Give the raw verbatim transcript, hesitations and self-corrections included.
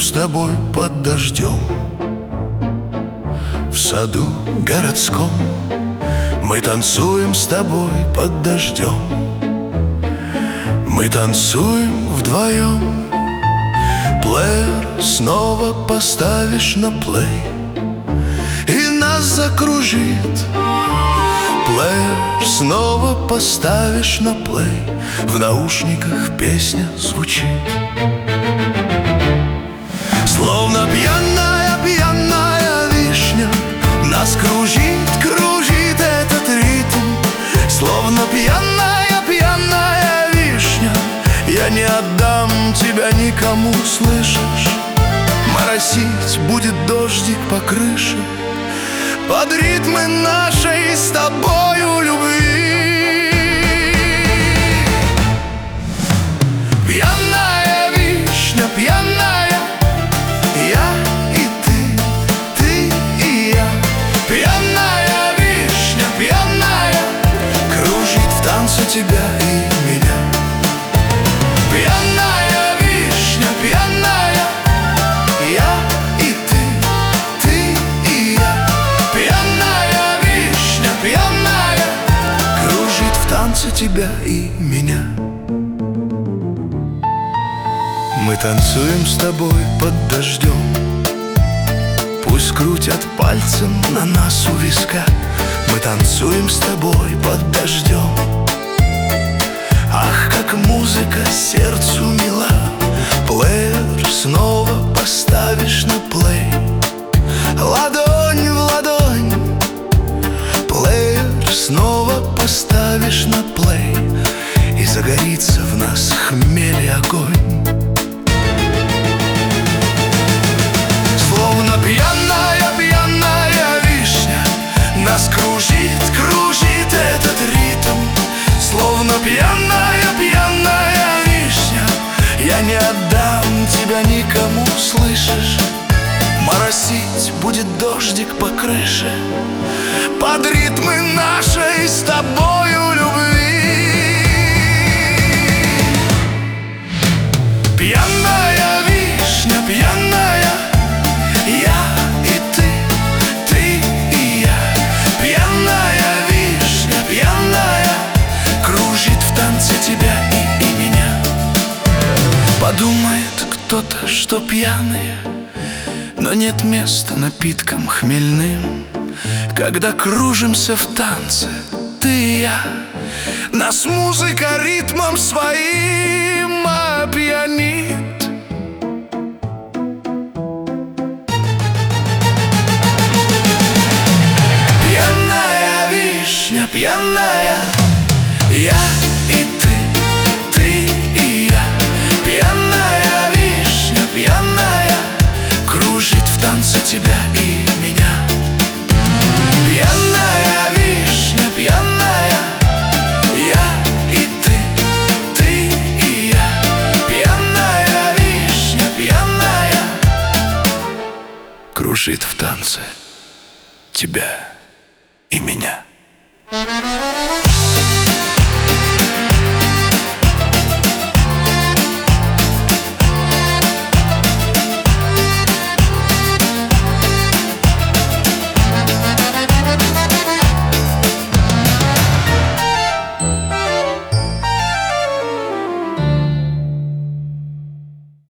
с тобой под дождем. В саду городском мы танцуем с тобой под дождем. Мы танцуем вдвоем. Плеер снова поставишь на плей, и нас закружит. Плеер снова поставишь на плей, в наушниках песня звучит. Словно пьяная, пьяная вишня, нас кружит, кружит этот ритм. Словно пьяная, пьяная вишня, я не отдам тебя никому, слышишь? Моросить будет дождик по крыше под ритмы нашей с тобою любви. Пьяная вишня, пьяная, я и ты, ты и я. Пьяная вишня, пьяная, кружит в танце тебя и меня. Пьяная вишня, пьяная, я и ты, ты и я. Пьяная вишня, пьяная, кружит в танце тебя и меня. Мы танцуем с тобой под дождем. Пусть крутят пальцем на нас у виска. Мы танцуем с тобой под дождем. Ах, как музыка сердцу мила. Плеер снова поставишь на плей, ладонь в ладонь. Плеер снова поставишь на плей, и загорится в нас хмель и огонь. Словно пьяная, пьяная вишня, нас кружит, кружит этот ритм. Словно пьяная, пьяная вишня, я не отдам тебя никому, слышишь? Моросить будет дождик по крыше под ритмы нашей с тобою любви. Пьяная вишня, пьяная, я и ты, ты и я. Пьяная вишня, пьяная, кружит в танце тебя и, и меня. Подумает кто-то, что пьяные, но нет места напиткам хмельным. Когда кружимся в танце, ты и я, нас музыка ритмом своим опьянит. Пьяная вишня, пьяная, я и ты, ты и я. Пьяная вишня, пьяная, кружит в танце тебя и меня. Пьяная вишня, пьяная, я и ты, ты и я. Пьяная вишня, пьяная, кружит в танце тебя и меня.